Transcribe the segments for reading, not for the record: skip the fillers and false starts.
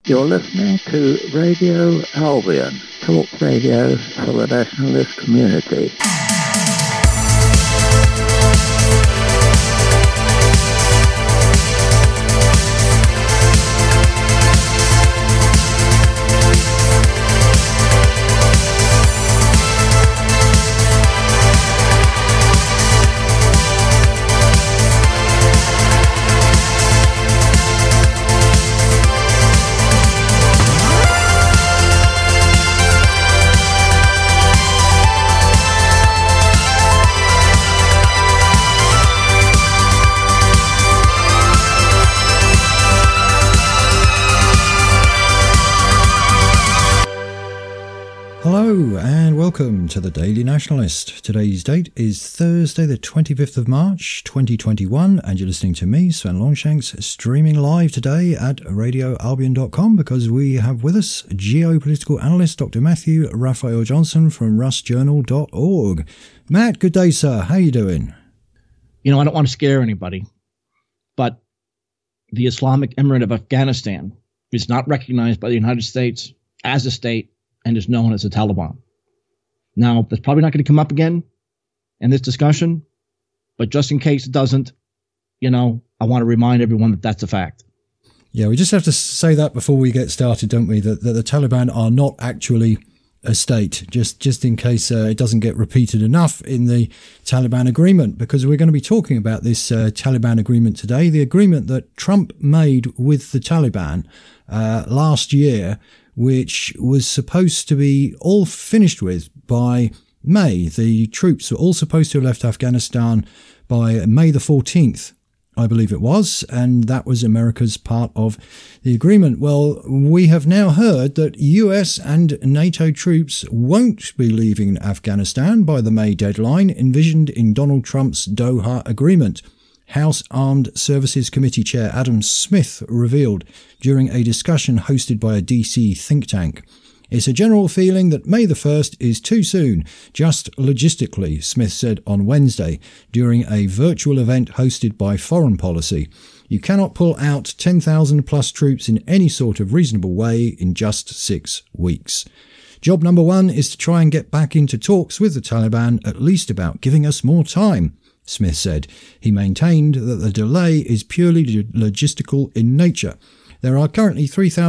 You're listening to Radio Albion, talk radio for the nationalist community. Hello and welcome to the Daily Nationalist. Today's date is Thursday the 25th of March 2021 and you're listening to me, Sven Longshanks, streaming live today at radioalbion.com because we have with us geopolitical analyst Dr. Matthew Raphael Johnson from rustjournal.org. Matt, good day sir, how you doing? You know, I don't want to scare anybody, but the Islamic Emirate of Afghanistan is not recognized by the United States as a state and is known as the Taliban. Now, that's probably not going to come up again in this discussion, but just in case it doesn't, you know, I want to remind everyone that that's a fact. Yeah, we just have to say that before we get started, don't we? That the Taliban are not actually a state, just in case it doesn't get repeated enough in the Taliban agreement, because we're going to be talking about this Taliban agreement today, the agreement that Trump made with the Taliban last year, which was supposed to be all finished with by May. The troops were all supposed to have left Afghanistan by May the 14th, I believe it was, and that was America's part of the agreement. Well, we have now heard that US and NATO troops won't be leaving Afghanistan by the May deadline envisioned in Donald Trump's Doha agreement. House Armed Services Committee Chair Adam Smith revealed during a discussion hosted by a DC think tank. It's a general feeling that May the 1st is too soon, just logistically, Smith said on Wednesday during a virtual event hosted by Foreign Policy. You cannot pull out 10,000 plus troops in any sort of reasonable way in just 6 weeks. Job number one is to try and get back into talks with the Taliban, at least about giving us more time, Smith said. He maintained that the delay is purely logistical in nature. There are currently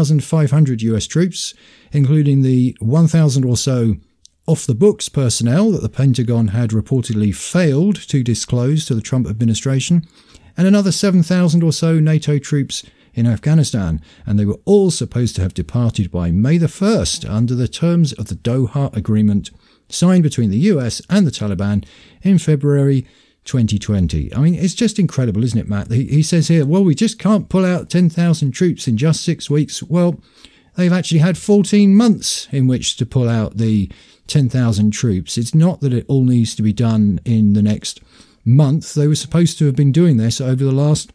3,500 US troops, including the 1,000 or so off-the-books personnel that the Pentagon had reportedly failed to disclose to the Trump administration, and another 7,000 or so NATO troops in Afghanistan, and they were all supposed to have departed by May the 1st under the terms of the Doha Agreement signed between the US and the Taliban in February 2020. I mean, it's just incredible, isn't it, Matt? He says here, well, we just can't pull out 10,000 troops in just 6 weeks. Well, they've actually had 14 months in which to pull out the 10,000 troops. It's not that it all needs to be done in the next month. They were supposed to have been doing this over the last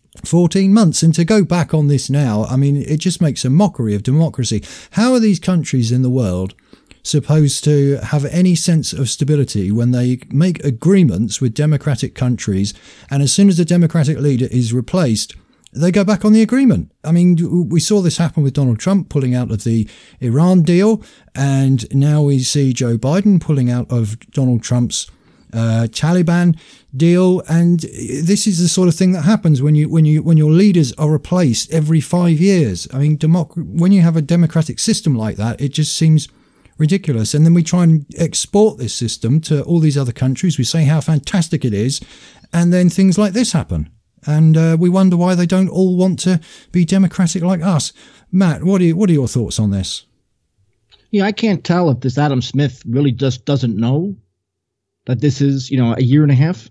14 months. And to go back on this now, I mean, it just makes a mockery of democracy. How are these countries in the world supposed to have any sense of stability when they make agreements with democratic countries, and as soon as the democratic leader is replaced, they go back on the agreement? I mean, we saw this happen with Donald Trump pulling out of the Iran deal, and now we see Joe Biden pulling out of Donald Trump's Taliban deal. And this is the sort of thing that happens when your leaders are replaced every 5 years. I mean, when you have a democratic system like that, it just seems ridiculous. And then we try and export this system to all these other countries. We say how fantastic it is, and then things like this happen. And we wonder why they don't all want to be democratic like us. Matt, what are your thoughts on this? Yeah, I can't tell if this Adam Smith really just doesn't know that this is, you know, a year and a half,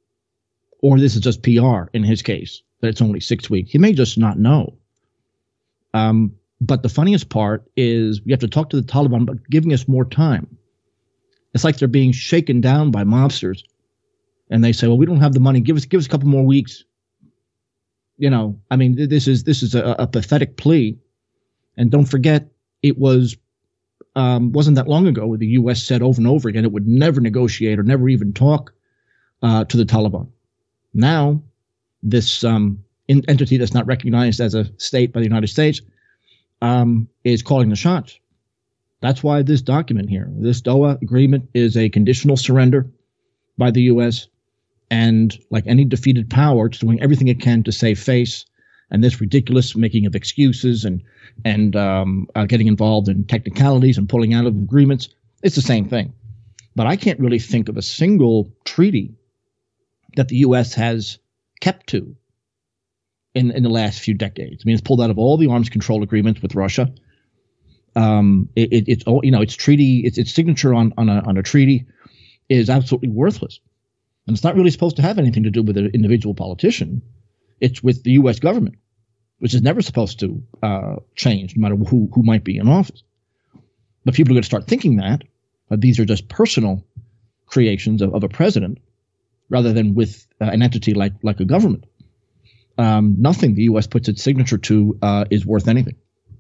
or this is just PR in his case, that it's only 6 weeks. He may just not know. But the funniest part is we have to talk to the Taliban about giving us more time. It's like they're being shaken down by mobsters. And they say, well, we don't have the money. Give us a couple more weeks. You know, I mean, this is a pathetic plea. And don't forget, it wasn't that long ago where the U.S. said over and over again it would never negotiate or never even talk to the Taliban. Now, this entity that's not recognized as a state by the United States is calling the shots. That's why this document here, this Doha agreement, is a conditional surrender by the U.S. And like any defeated power, it's doing everything it can to save face. And this ridiculous making of excuses and getting involved in technicalities and pulling out of agreements, it's the same thing. But I can't really think of a single treaty that the U.S. has kept to in the last few decades. I mean, it's pulled out of all the arms control agreements with Russia. Its signature on a treaty is absolutely worthless, and it's not really supposed to have anything to do with an individual politician. It's with the U.S. government, which is never supposed to change, no matter who might be in office. But people are going to start thinking that these are just personal creations of a president, rather than with an entity like a government. Nothing the U.S. puts its signature to is worth anything.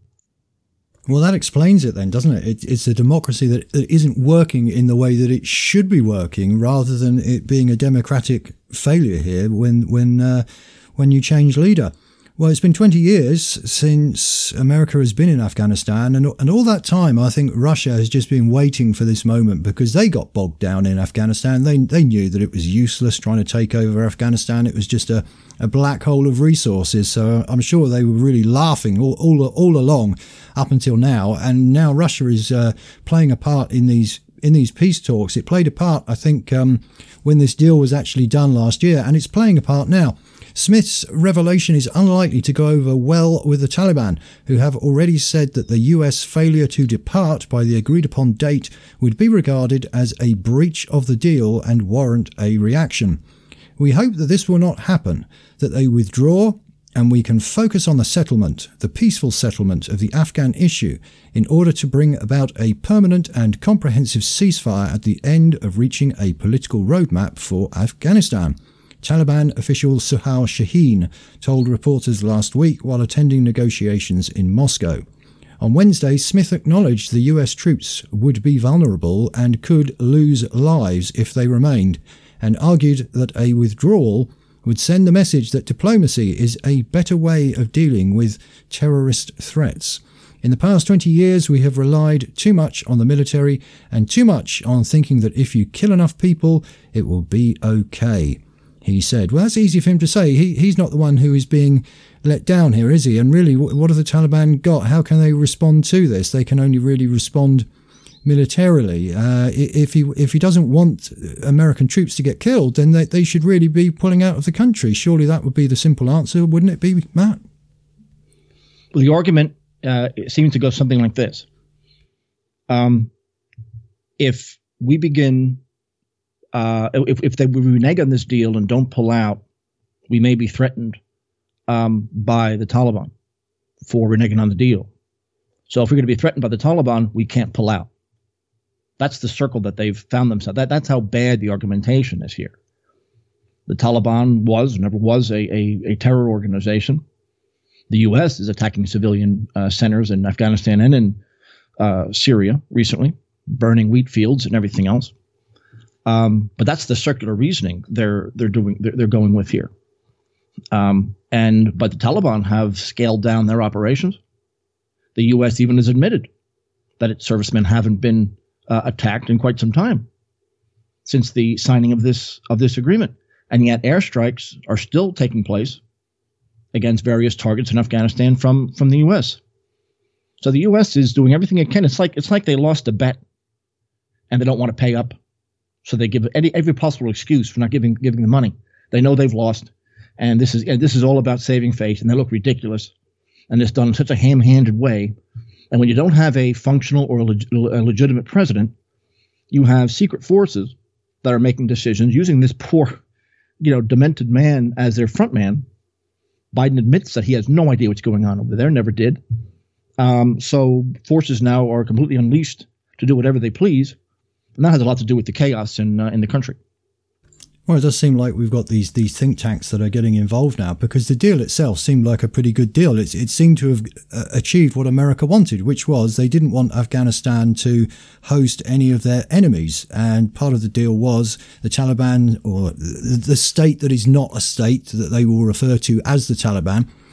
Well, that explains it then, doesn't it? It's a democracy that isn't working in the way that it should be working, rather than it being a democratic failure here when you change leader. Well, it's been 20 years since America has been in Afghanistan, and all that time, I think Russia has just been waiting for this moment, because they got bogged down in Afghanistan. They knew that it was useless trying to take over Afghanistan. It was just a black hole of resources. So I'm sure they were really laughing all along up until now. And now Russia is playing a part in these peace talks. It played a part, I think, when this deal was actually done last year, and it's playing a part now. Smith's revelation is unlikely to go over well with the Taliban, who have already said that the US failure to depart by the agreed-upon date would be regarded as a breach of the deal and warrant a reaction. We hope that this will not happen, that they withdraw and we can focus on the settlement, the peaceful settlement of the Afghan issue, in order to bring about a permanent and comprehensive ceasefire at the end of reaching a political roadmap for Afghanistan. Taliban official Suhail Shaheen told reporters last week while attending negotiations in Moscow. On Wednesday, Smith acknowledged the US troops would be vulnerable and could lose lives if they remained, and argued that a withdrawal would send the message that diplomacy is a better way of dealing with terrorist threats. In the past 20 years, we have relied too much on the military and too much on thinking that if you kill enough people, it will be okay, he said. Well, that's easy for him to say. He's not the one who is being let down here, is he? And really, what have the Taliban got? How can they respond to this? They can only really respond militarily. If he doesn't want American troops to get killed, then they should really be pulling out of the country. Surely that would be the simple answer, wouldn't it be, Matt? Well, the argument seems to go something like this. If we begin, if they renege on this deal and don't pull out, we may be threatened by the Taliban for reneging on the deal. So if we're going to be threatened by the Taliban, we can't pull out. That's the circle that they've found themselves. That's how bad the argumentation is here. The Taliban never was a terror organization. The U.S. is attacking civilian centers in Afghanistan and in Syria recently, burning wheat fields and everything else. But that's the circular reasoning they're going with here. But the Taliban have scaled down their operations. The U.S. even has admitted that its servicemen haven't been attacked in quite some time since the signing of this agreement, and yet airstrikes are still taking place against various targets in Afghanistan from the U.S. So the U.S. is doing everything it can. It's like they lost a bet, and they don't want to pay up, so they give every possible excuse for not giving the money. They know they've lost, and this is all about saving face, and they look ridiculous, and it's done in such a ham-handed way. And when you don't have a functional or a legitimate president, you have secret forces that are making decisions using this poor, demented man as their front man. Biden admits that he has no idea what's going on over there, never did. So forces now are completely unleashed to do whatever they please. And that has a lot to do with the chaos in the country. Well, it does seem like we've got these think tanks that are getting involved now, because the deal itself seemed like a pretty good deal. It seemed to have achieved what America wanted, which was they didn't want Afghanistan to host any of their enemies. And part of the deal was the Taliban, or the state that is not a state that they will refer to as the Taliban,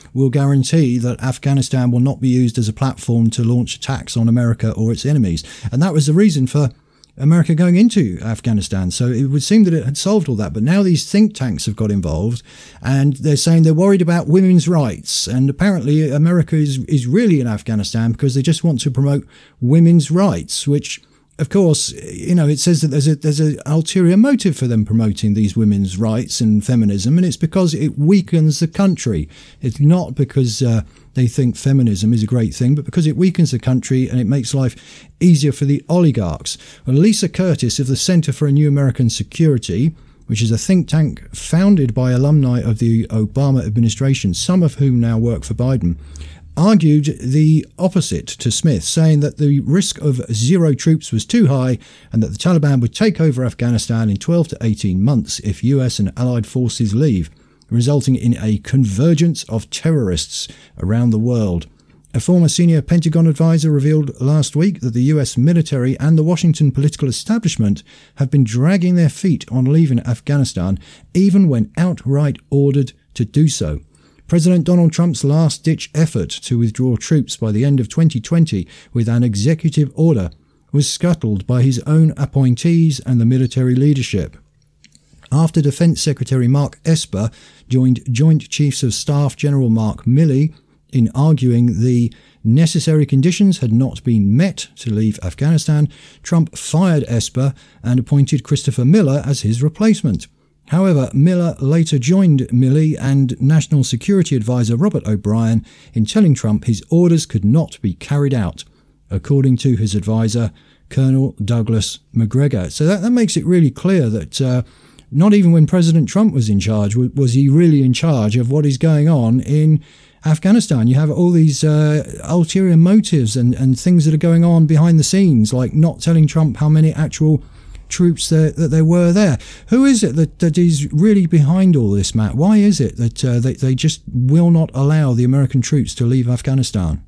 will guarantee that Afghanistan will not be used as a platform to launch attacks on America or its enemies. And that was the reason for America going into Afghanistan. So it would seem that it had solved all that. But now these think tanks have got involved and they're saying they're worried about women's rights. And apparently America is really in Afghanistan because they just want to promote women's rights, which, of course, it says that there's an ulterior motive for them promoting these women's rights and feminism, and it's because it weakens the country. It's not because they think feminism is a great thing, but because it weakens the country and it makes life easier for the oligarchs. Well, Lisa Curtis of the Center for a New American Security, which is a think tank founded by alumni of the Obama administration, some of whom now work for Biden, argued the opposite to Smith, saying that the risk of zero troops was too high and that the Taliban would take over Afghanistan in 12 to 18 months if US and allied forces leave, resulting in a convergence of terrorists around the world. A former senior Pentagon advisor revealed last week that the US military and the Washington political establishment have been dragging their feet on leaving Afghanistan, even when outright ordered to do so. President Donald Trump's last-ditch effort to withdraw troops by the end of 2020 with an executive order was scuttled by his own appointees and the military leadership. After Defense Secretary Mark Esper joined Joint Chiefs of Staff General Mark Milley in arguing the necessary conditions had not been met to leave Afghanistan, Trump fired Esper and appointed Christopher Miller as his replacement. However, Miller later joined Milley and National Security Advisor Robert O'Brien in telling Trump his orders could not be carried out, according to his advisor, Colonel Douglas Macgregor. So that makes it really clear that not even when President Trump was in charge was he really in charge of what is going on in Afghanistan. You have all these ulterior motives and things that are going on behind the scenes, like not telling Trump how many actual troops that there were there. Who is it that is really behind all this, Matt? Why is it that they just will not allow the American troops to leave Afghanistan?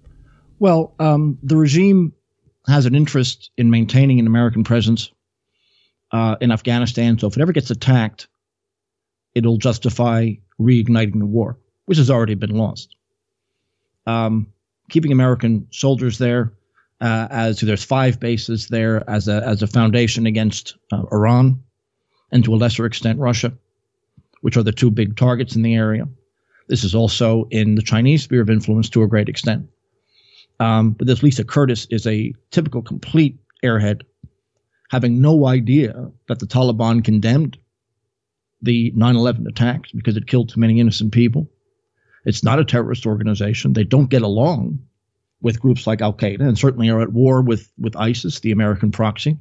Well, the regime has an interest in maintaining an American presence in Afghanistan. So if it ever gets attacked, it'll justify reigniting the war, which has already been lost. Keeping American soldiers there, there's 5 bases there as a foundation against Iran and to a lesser extent Russia, which are the 2 big targets in the area. This is also in the Chinese sphere of influence to a great extent. But this Lisa Curtis is a typical complete airhead, having no idea that the Taliban condemned the 9/11 attacks because it killed too many innocent people. It's not a terrorist organization. They don't get along with groups like Al-Qaeda, and certainly are at war with ISIS, the American proxy.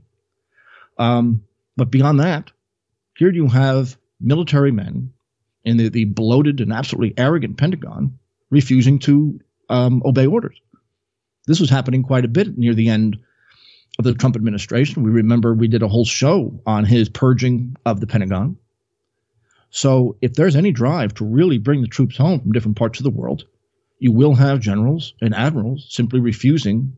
But beyond that, here you have military men in the bloated and absolutely arrogant Pentagon refusing to obey orders. This was happening quite a bit near the end of the Trump administration. We remember we did a whole show on his purging of the Pentagon. So if there's any drive to really bring the troops home from different parts of the world, you will have generals and admirals simply refusing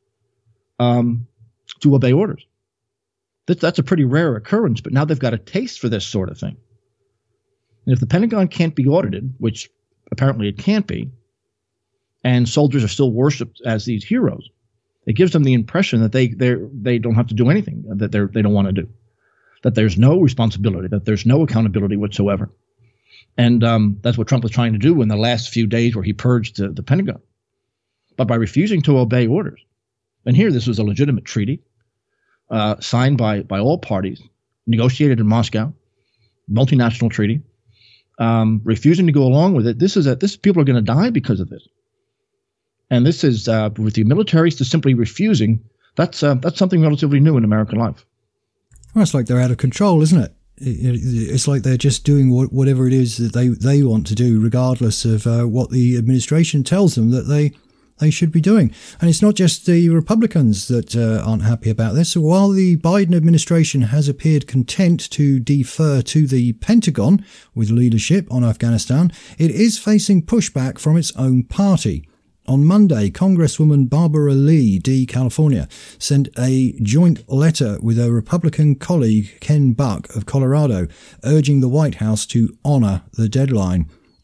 to obey orders. That's a pretty rare occurrence, but now they've got a taste for this sort of thing. And if the Pentagon can't be audited, which apparently it can't be, and soldiers are still worshipped as these heroes, it gives them the impression that they don't have to do anything that they don't want to do, that there's no responsibility, that there's no accountability whatsoever. And that's what Trump was trying to do in the last few days where he purged the Pentagon. But by refusing to obey orders, and here this was a legitimate treaty signed by all parties, negotiated in Moscow, multinational treaty, refusing to go along with it. This people are going to die because of this. And this is with the militaries to simply refusing. That's something relatively new in American life. Well, it's like they're out of control, isn't it? It's like they're just doing whatever it is that they want to do, regardless of what the administration tells them that they should be doing. And it's not just the Republicans that aren't happy about this. So while the Biden administration has appeared content to defer to the Pentagon with leadership on Afghanistan, it is facing pushback from its own party. On Monday, Congresswoman Barbara Lee, D. California, sent a joint letter with her Republican colleague Ken Buck of Colorado, urging the White House to honor the deadline.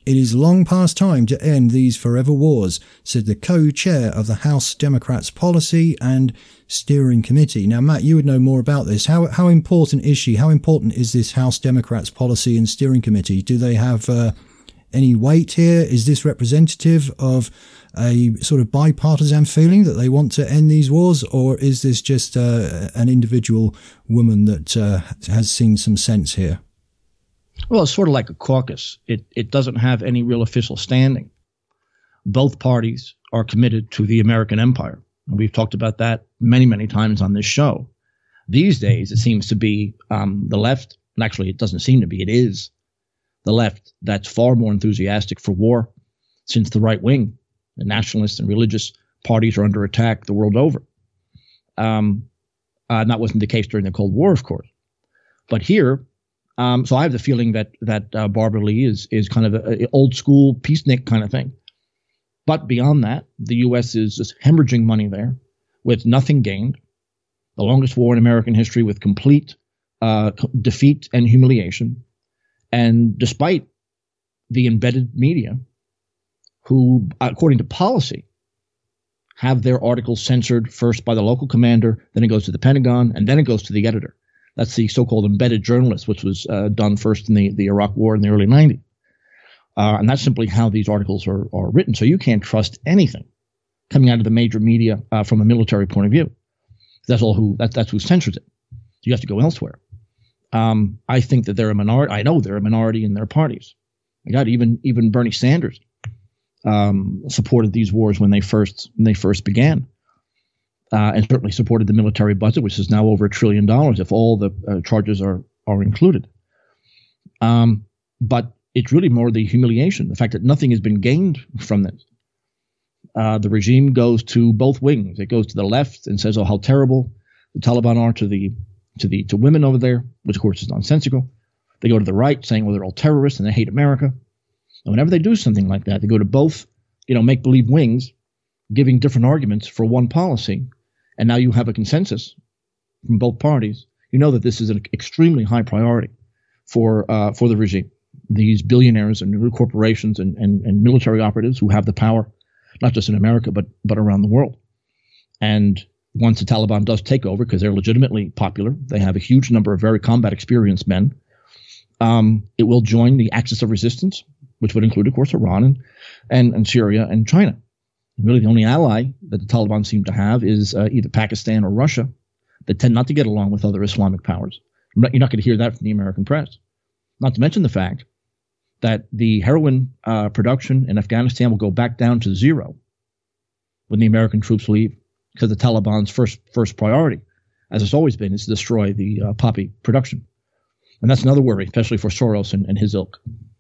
"It is long past time to end these forever wars," said the co-chair of the House Democrats Policy and Steering Committee. Now, Matt, you would know more about this. How important is she? How important is this House Democrats Policy and Steering Committee? Do they have any weight here? Is this representative of a sort of bipartisan feeling that they want to end these wars, or is this just an individual woman that has seen some sense here? Well, it's sort of like a caucus. It doesn't have any real official standing. Both parties are committed to the American empire. We've talked about that many, many times on this show. These days, it seems to be the left, and actually it doesn't seem to be, it is the left that's far more enthusiastic for war, since the right wing, the nationalist and religious parties, are under attack the world over. And that wasn't the case during the Cold War, of course. But here, so I have the feeling that Barbara Lee is kind of an old school peacenik kind of thing. But beyond that, the U.S. is just hemorrhaging money there with nothing gained. The longest war in American history with complete defeat and humiliation. And despite the embedded media, who, according to policy, have their articles censored first by the local commander, then it goes to the Pentagon, and then it goes to the editor. That's the so-called embedded journalist, which was done first in the Iraq War in the early 90s. And that's simply how these articles are written. So you can't trust anything coming out of the major media from a military point of view. That's who censors it. You have to go elsewhere. I think that they're a minority. I know they're a minority in their parties. My God, even Bernie Sanders supported these wars when they first began, and certainly supported the military budget, which is now over $1 trillion if all the charges are included. But it's really more the humiliation, the fact that nothing has been gained from this. The regime goes to both wings. It goes to the left and says, "Oh, how terrible the Taliban are to women over there," which of course is nonsensical. They go to the right, saying, "Well, they're all terrorists and they hate America." And whenever they do something like that, they go to both, make-believe wings, giving different arguments for one policy. And now you have a consensus from both parties. You know that this is an extremely high priority for the regime. These billionaires and new corporations and military operatives who have the power, not just in America, but around the world. And once the Taliban does take over, because they're legitimately popular, they have a huge number of very combat experienced men, it will join the axis of resistance, which would include, of course, Iran and Syria and China. Really, the only ally that the Taliban seem to have is either Pakistan or Russia, that tend not to get along with other Islamic powers. You're not going to hear that from the American press. Not to mention the fact that the heroin production in Afghanistan will go back down to zero when the American troops leave, because the Taliban's first priority, as it's always been, is to destroy the poppy production. And that's another worry, especially for Soros and his ilk.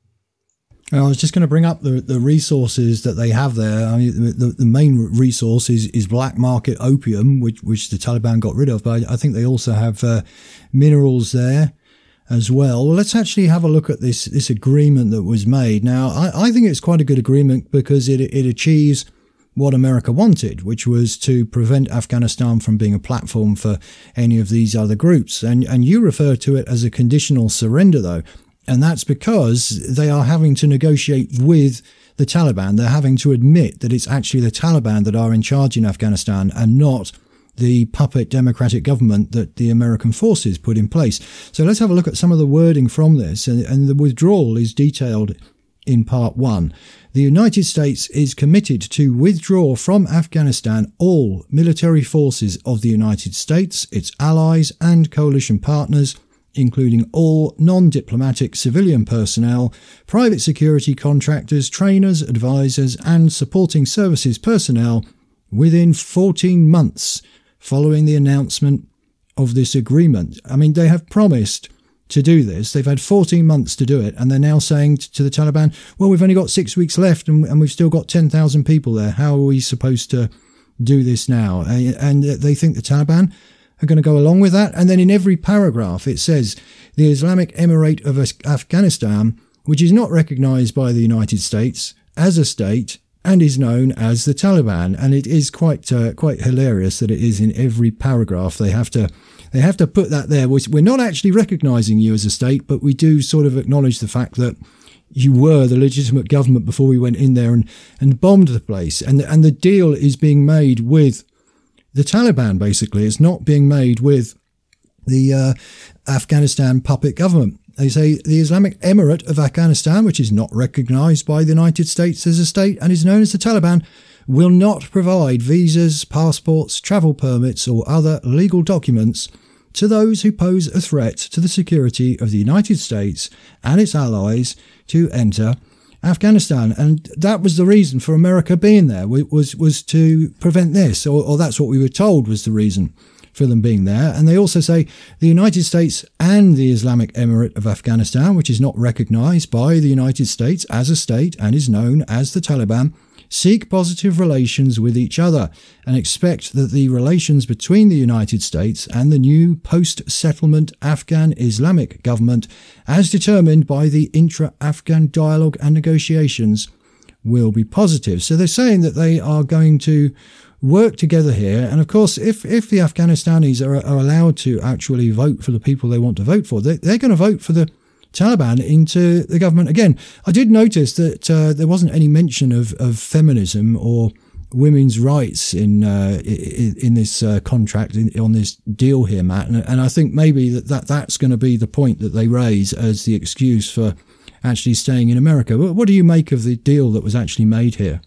I was just going to bring up the resources that they have there. I mean, the main resource is black market opium, which the Taliban got rid of. But I think they also have minerals there as well. Well, let's actually have a look at this agreement that was made. Now, I think it's quite a good agreement because it achieves what America wanted, which was to prevent Afghanistan from being a platform for any of these other groups. And you refer to it as a conditional surrender, though. And that's because they are having to negotiate with the Taliban. They're having to admit that it's actually the Taliban that are in charge in Afghanistan and not the puppet democratic government that the American forces put in place. So let's have a look at some of the wording from this. And the withdrawal is detailed in part 1. The United States is committed to withdraw from Afghanistan all military forces of the United States, its allies and coalition partners, including all non-diplomatic civilian personnel, private security contractors, trainers, advisors, and supporting services personnel within 14 months following the announcement of this agreement. I mean, they have promised to do this. They've had 14 months to do it, and they're now saying to the Taliban, well, we've only got 6 weeks left and we've still got 10,000 people there. How are we supposed to do this now? And they think the Taliban are going to go along with that. And then in every paragraph it says the Islamic Emirate of Afghanistan, which is not recognized by the United States as a state and is known as the Taliban. And it is quite hilarious that it is in every paragraph. They have to put that there. We're not actually recognizing you as a state, but we do sort of acknowledge the fact that you were the legitimate government before we went in there and bombed the place. And the deal is being made with the Taliban, basically. It's not being made with the Afghanistan puppet government. They say the Islamic Emirate of Afghanistan, which is not recognized by the United States as a state and is known as the Taliban, will not provide visas, passports, travel permits, or other legal documents to those who pose a threat to the security of the United States and its allies to enter Afghanistan. And that was the reason for America being there, was to prevent this, or that's what we were told was the reason for them being there. And they also say the United States and the Islamic Emirate of Afghanistan, which is not recognized by the United States as a state and is known as the Taliban, seek positive relations with each other and expect that the relations between the United States and the new post-settlement Afghan Islamic government, as determined by the intra-Afghan dialogue and negotiations, will be positive. So they're saying that they are going to work together here. And of course, if the Afghanistanis are allowed to actually vote for the people they want to vote for, they're going to vote for the Taliban into the government again. I did notice that there wasn't any mention of feminism or women's rights in this contract, on this deal here, Matt. And I think maybe that's going to be the point that they raise as the excuse for actually staying in America. What do you make of the deal that was actually made here?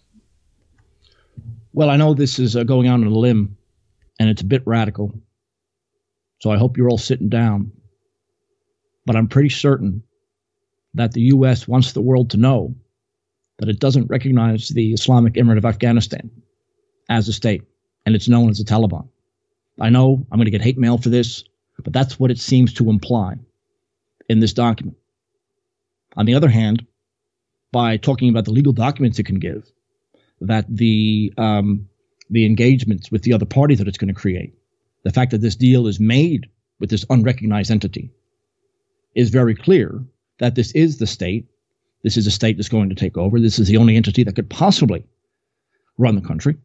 Well, I know this is going out on a limb, and it's a bit radical. So I hope you're all sitting down. But I'm pretty certain that the U.S. wants the world to know that it doesn't recognize the Islamic Emirate of Afghanistan as a state, and it's known as the Taliban. I know I'm going to get hate mail for this, but that's what it seems to imply in this document. On the other hand, by talking about the legal documents it can give, that the engagements with the other party that it's going to create, the fact that this deal is made with this unrecognized entity, is very clear that this is the state. This is a state that's going to take over. This is the only entity that could possibly run the country.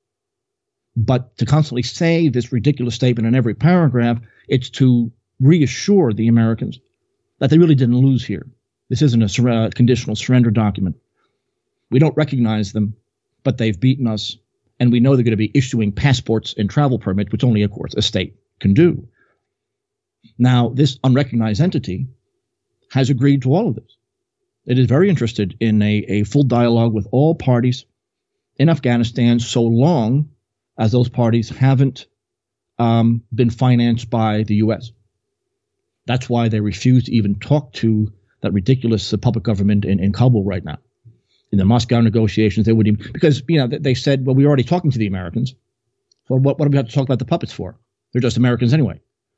But to constantly say this ridiculous statement in every paragraph, it's to reassure the Americans that they really didn't lose here. This isn't a conditional surrender document. We don't recognize them, but they've beaten us, and we know they're going to be issuing passports and travel permits, which only, of course, a state can do. Now, this unrecognized entity has agreed to all of this. It is very interested in a full dialogue with all parties in Afghanistan, so long as those parties haven't been financed by the U.S. That's why they refuse to even talk to that ridiculous public government in Kabul right now. In the Moscow negotiations, they wouldn't even, because they said, well, we're already talking to the Americans. So what do we have to talk about the puppets for? They're just Americans anyway.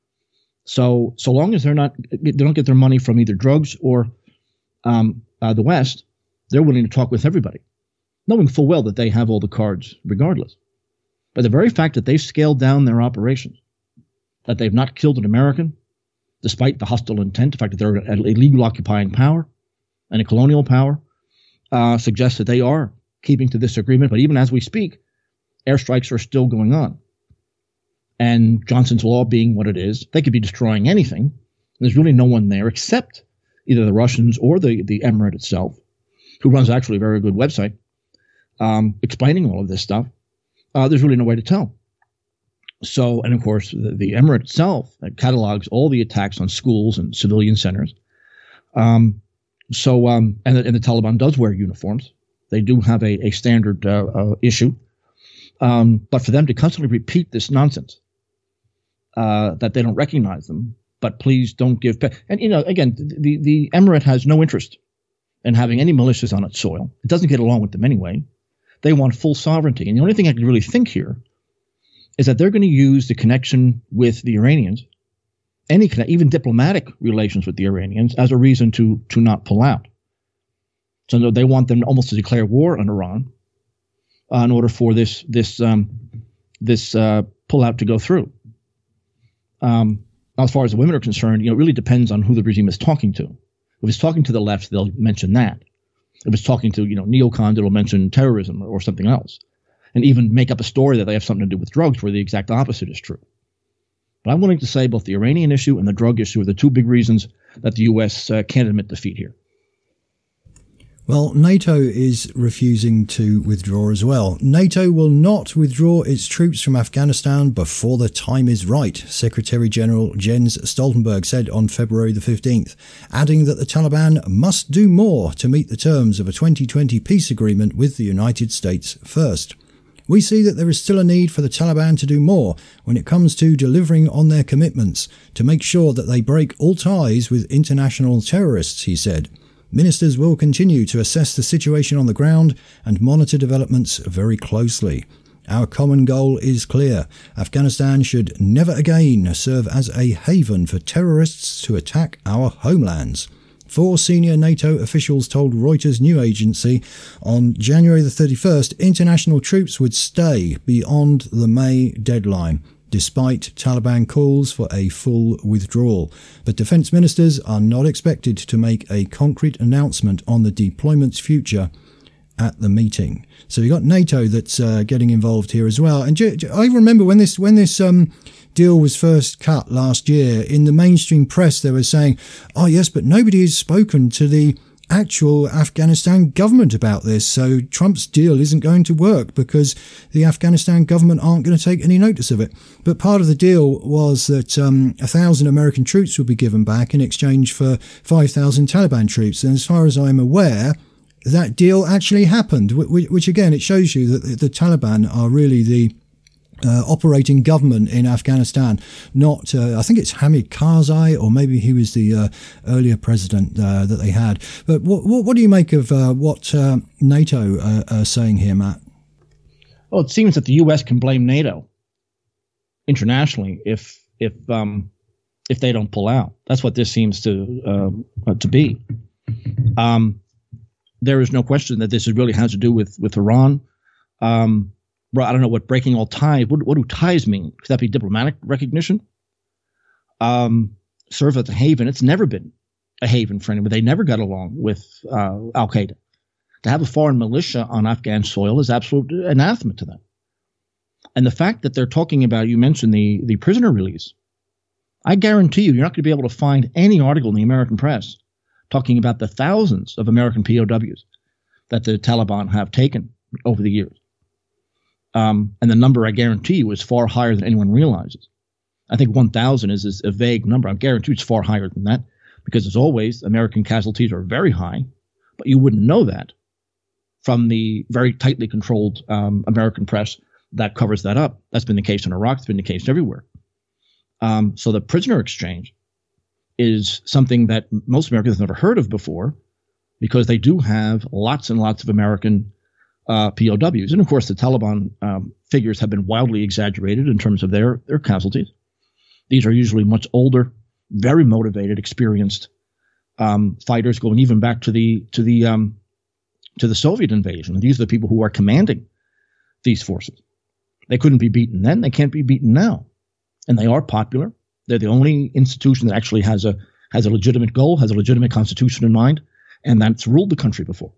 So long as they don't get their money from either drugs or the West, they're willing to talk with everybody, knowing full well that they have all the cards regardless. But the very fact that they've scaled down their operations, that they've not killed an American, despite the hostile intent, the fact that they're a legal occupying power and a colonial power, suggests that they are keeping to this agreement. But even as we speak, airstrikes are still going on. And Johnson's Law being what it is, they could be destroying anything. There's really no one there except either the Russians or the Emirate itself, who runs actually a very good website explaining all of this stuff. There's really no way to tell. So, and of course, the Emirate itself catalogs all the attacks on schools and civilian centers. And the Taliban does wear uniforms. They do have a standard issue. But for them to constantly repeat this nonsense, that they don't recognize them, but please don't give and again, the Emirate has no interest in having any militias on its soil. It doesn't get along with them anyway. They want full sovereignty. And the only thing I can really think here is that they're going to use the connection with the Iranians, even diplomatic relations with the Iranians, as a reason to not pull out. So they want them almost to declare war on Iran in order for this pullout to go through. As far as the women are concerned, it really depends on who the regime is talking to. If it's talking to the left, they'll mention that. If it's talking to neocons, it'll mention terrorism or something else, and even make up a story that they have something to do with drugs, where the exact opposite is true. But I'm willing to say both the Iranian issue and the drug issue are the two big reasons that the U.S. can't admit defeat here. Well, NATO is refusing to withdraw as well. NATO will not withdraw its troops from Afghanistan before the time is right, Secretary-General Jens Stoltenberg said on February the 15th, adding that the Taliban must do more to meet the terms of a 2020 peace agreement with the United States first. We see that there is still a need for the Taliban to do more when it comes to delivering on their commitments, to make sure that they break all ties with international terrorists, he said. Ministers will continue to assess the situation on the ground and monitor developments very closely. Our common goal is clear. Afghanistan should never again serve as a haven for terrorists to attack our homelands. 4 senior NATO officials told Reuters news agency on January the 31st international troops would stay beyond the May deadline, despite Taliban calls for a full withdrawal. But defence ministers are not expected to make a concrete announcement on the deployment's future at the meeting. So you've got NATO that's getting involved here as well. And I remember when this deal was first cut last year, in the mainstream press they were saying, oh yes, but nobody has spoken to the actual Afghanistan government about this, so Trump's deal isn't going to work because the Afghanistan government aren't going to take any notice of it. But part of the deal was that 1,000 American troops would be given back in exchange for 5,000 Taliban troops. And as far as I'm aware, that deal actually happened, which again, it shows you that the Taliban are really the operating government in Afghanistan, not I think it's Hamid Karzai, or maybe he was the earlier president that they had. But what do you make of what NATO are saying here, Matt? Well, it seems that the U.S. can blame NATO internationally if they don't pull out. That's what this seems to be. There is no question that this really has to do with Iran. I don't know what breaking all ties. What do ties mean? Could that be diplomatic recognition? Serve as a haven. It's never been a haven for anyone. They never got along with Al Qaeda. To have a foreign militia on Afghan soil is absolute anathema to them. And the fact that they're talking about, you mentioned the prisoner release. I guarantee you're not going to be able to find any article in the American press talking about the thousands of American POWs that the Taliban have taken over the years. And the number, I guarantee you, is far higher than anyone realizes. I think 1,000 is a vague number. I guarantee it's far higher than that because, as always, American casualties are very high, but you wouldn't know that from the very tightly controlled American press that covers that up. That's been the case in Iraq. It's been the case everywhere. So the prisoner exchange is something that most Americans have never heard of before because they do have lots and lots of American POWs. And of course, the Taliban figures have been wildly exaggerated in terms of their casualties. These are usually much older, very motivated, experienced fighters going even back to the Soviet invasion. These are the people who are commanding these forces. They couldn't be beaten then. They can't be beaten now. And they are popular. They're the only institution that actually has a legitimate goal, has a legitimate constitution in mind, and that's ruled the country before.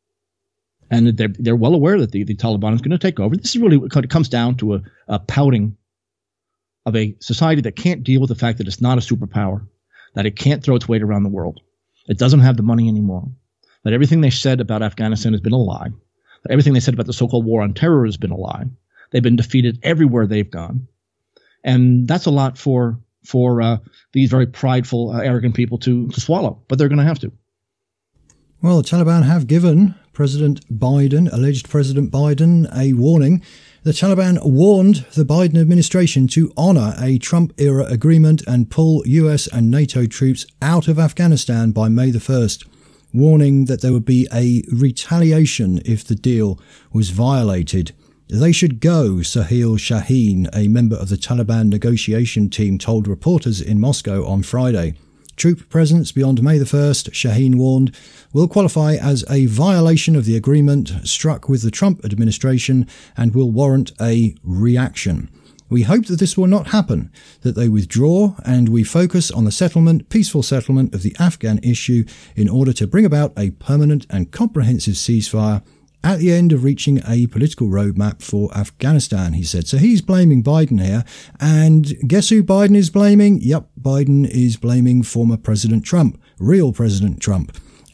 And they're well aware that the Taliban is going to take over. This is really what it comes down to a pouting of a society that can't deal with the fact that it's not a superpower, that it can't throw its weight around the world. It doesn't have the money anymore. That everything they said about Afghanistan has been a lie. That everything they said about the so-called war on terror has been a lie. They've been defeated everywhere they've gone. And that's a lot for these very prideful, arrogant people to swallow. But they're going to have to. Well, the Taliban have given alleged President Biden, a warning. The Taliban warned the Biden administration to honour a Trump-era agreement and pull US and NATO troops out of Afghanistan by May the 1st, warning that there would be a retaliation if the deal was violated. They should go, Sahil Shaheen, a member of the Taliban negotiation team, told reporters in Moscow on Friday. Troop presence beyond May the 1st, Shaheen warned, will qualify as a violation of the agreement struck with the Trump administration and will warrant a reaction. We hope that this will not happen, that they withdraw and we focus on the peaceful settlement of the Afghan issue in order to bring about a permanent and comprehensive ceasefire at the end of reaching a political roadmap for Afghanistan, he said. So he's blaming Biden here. And guess who Biden is blaming? Yep, Biden is blaming former President Trump, real President Trump.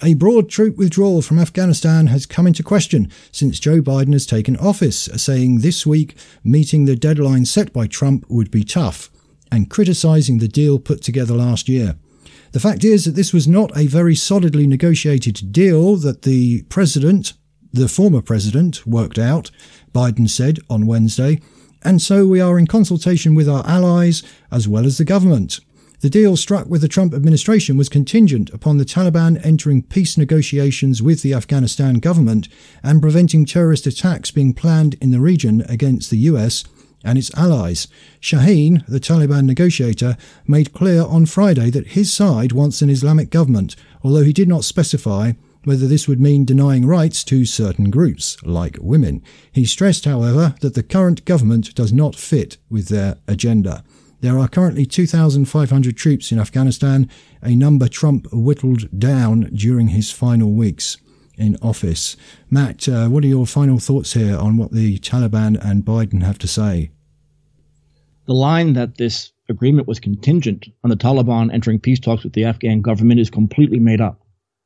A broad troop withdrawal from Afghanistan has come into question since Joe Biden has taken office, saying this week meeting the deadline set by Trump would be tough, and criticising the deal put together last year. The fact is that this was not a very solidly negotiated deal that the former president, worked out, Biden said on Wednesday, and so we are in consultation with our allies as well as the government. The deal struck with the Trump administration was contingent upon the Taliban entering peace negotiations with the Afghanistan government and preventing terrorist attacks being planned in the region against the US and its allies. Shaheen, the Taliban negotiator, made clear on Friday that his side wants an Islamic government, although he did not specify whether this would mean denying rights to certain groups, like women. He stressed, however, that the current government does not fit with their agenda. There are currently 2,500 troops in Afghanistan, a number Trump whittled down during his final weeks in office. Matt, what are your final thoughts here on what the Taliban and Biden have to say? The line that this agreement was contingent on the Taliban entering peace talks with the Afghan government is completely made up.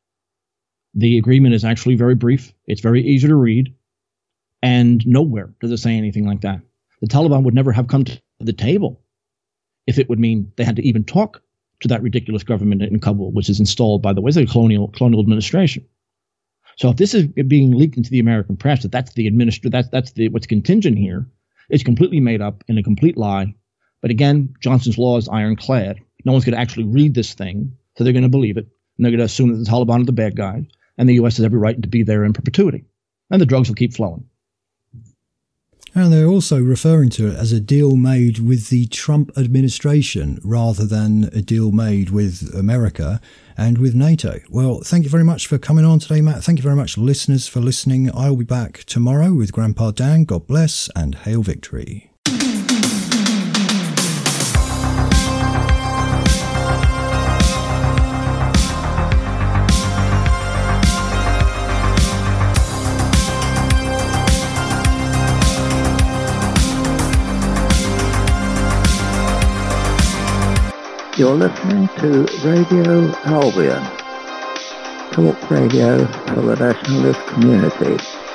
The agreement is actually very brief. It's very easy to read. And nowhere does it say anything like that. The Taliban would never have come to the table if it would mean they had to even talk to that ridiculous government in Kabul, which is installed, by the way, as a colonial administration. So if this is being leaked into the American press, that's what's contingent here, it's completely made up and a complete lie. But again, Johnson's law is ironclad. No one's going to actually read this thing, so they're going to believe it, and they're going to assume that the Taliban are the bad guy, and the U.S. has every right to be there in perpetuity, and the drugs will keep flowing. And they're also referring to it as a deal made with the Trump administration rather than a deal made with America and with NATO. Well, thank you very much for coming on today, Matt. Thank you very much, listeners, for listening. I'll be back tomorrow with Grandpa Dan. God bless and hail victory. You're listening to Radio Albion, talk radio for the nationalist community.